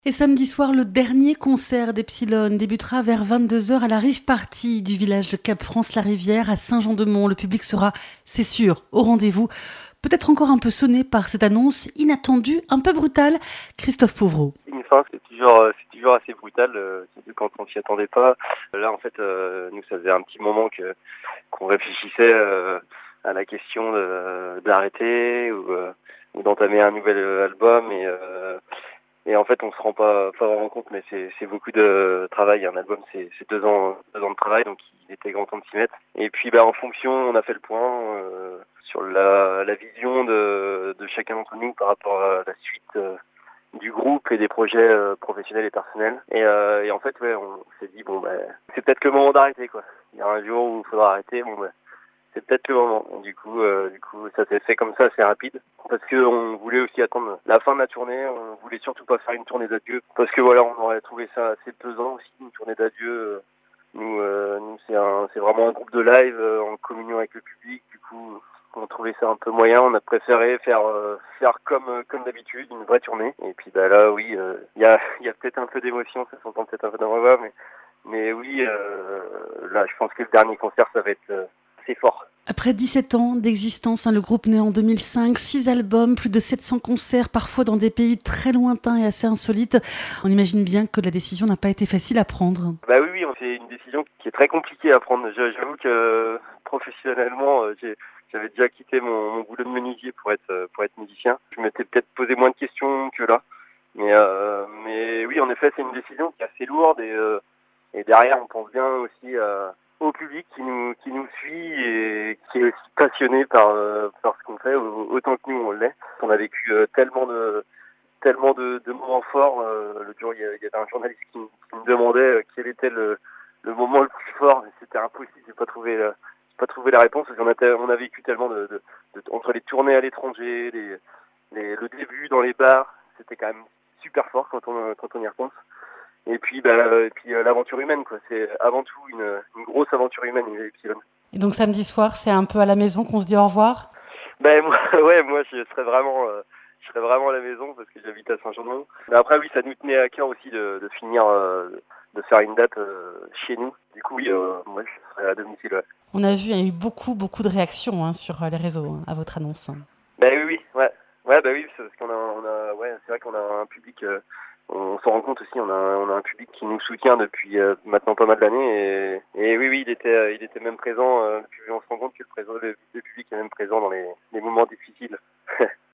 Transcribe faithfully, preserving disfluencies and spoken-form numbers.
Et samedi soir, le dernier concert d'Epsilon débutera vers vingt-deux heures à la rive partie du village de Cap-France-la-Rivière à Saint-Jean-de-Mont. Le public sera, c'est sûr, au rendez-vous. Peut-être encore un peu sonné par cette annonce inattendue, un peu brutale. Christophe Pauvreau. Une fin, c'est toujours, euh, c'est toujours assez brutal, euh, surtout quand on s'y attendait pas. Là, en fait, euh, nous, ça faisait un petit moment que qu'on réfléchissait euh, à la question de, d'arrêter ou, euh, ou d'entamer un nouvel album et euh, et en fait, on se rend pas, pas vraiment compte, mais c'est, c'est beaucoup de travail. Un album, c'est, c'est deux ans, deux ans de travail, donc il était grand temps de s'y mettre. Et puis, bah, en fonction, on a fait le point euh, sur la, la vision de, de chacun d'entre nous par rapport à la suite euh, du groupe et des projets euh, professionnels et personnels. Et, euh, et en fait, ouais, on s'est dit bon, bah, c'est peut-être le moment d'arrêter, quoi. Il y a un jour où il faudra arrêter. Bon, bah, c'est peut-être le moment. Du coup, euh, du coup, ça s'est fait comme ça, assez rapide. Parce que on voulait aussi attendre la fin de la tournée. On voulait surtout pas faire une tournée d'adieu. Parce que voilà, on aurait trouvé ça assez pesant aussi, une tournée d'adieu. Nous, euh, nous c'est un, c'est vraiment un groupe de live euh, en communion avec le public. Du coup, on trouvait ça un peu moyen. On a préféré faire, euh, faire comme, euh, comme d'habitude, une vraie tournée. Et puis bah là, oui, il euh, y a, y a peut-être un peu d'émotion. Ça s'entend peut-être un peu dans ma voix, mais, mais oui, euh, là, je pense que le dernier concert, ça va être euh, assez fort. Après dix-sept ans d'existence, hein, le groupe né en deux mille cinq, six albums, plus de sept cents concerts, parfois dans des pays très lointains et assez insolites. On imagine bien que la décision n'a pas été facile à prendre. Bah oui, oui, c'est une décision qui est très compliquée à prendre. J'avoue que professionnellement, j'ai, j'avais déjà quitté mon, mon boulot de menuisier pour être pour être musicien. Je m'étais peut-être posé moins de questions que là, mais euh, mais oui, en effet, c'est une décision qui est assez lourde et euh, et derrière, on pense bien aussi euh, au public qui nous qui nous suit et qui est aussi passionné par euh, par ce qu'on fait autant que nous on l'est. On a vécu euh, tellement de tellement de, de moments forts. Euh, le jour, il y, a, il y avait un journaliste qui, qui me demandait euh, quel était le, le moment le plus fort, mais c'était impossible. J'ai pas trouvé la, j'ai pas trouvé la réponse parce qu'on a, on a vécu tellement de, de, de entre les tournées à l'étranger, les, les, le début dans les bars, c'était quand même super fort quand on quand on y repense. Et puis, bah, et puis euh, l'aventure humaine, quoi. C'est avant tout une, une grosse aventure humaine, Epsilon. Et donc samedi soir, c'est un peu à la maison qu'on se dit au revoir? Ben moi, ouais, moi je serais vraiment, euh, je serais vraiment à la maison parce que j'habite à Saint-Jean-de-Mont. Mais après oui, ça nous tenait à cœur aussi de, de finir, euh, de faire une date euh, chez nous. Du coup oui, euh, moi je serais à domicile. Ouais. On a vu, il y a eu beaucoup, beaucoup de réactions hein, sur les réseaux hein, à votre annonce. Ben oui, oui, ouais, ouais, bah oui, parce qu'on a, on a, ouais, c'est vrai qu'on a un public. Euh, on s'en rend compte aussi, on a, on a un public qui nous soutient depuis euh, maintenant pas mal d'années. Et, et oui, oui, il était, il était même présent. Euh, puis on se rend compte que le, présent, le, le public est même présent dans les, les moments difficiles.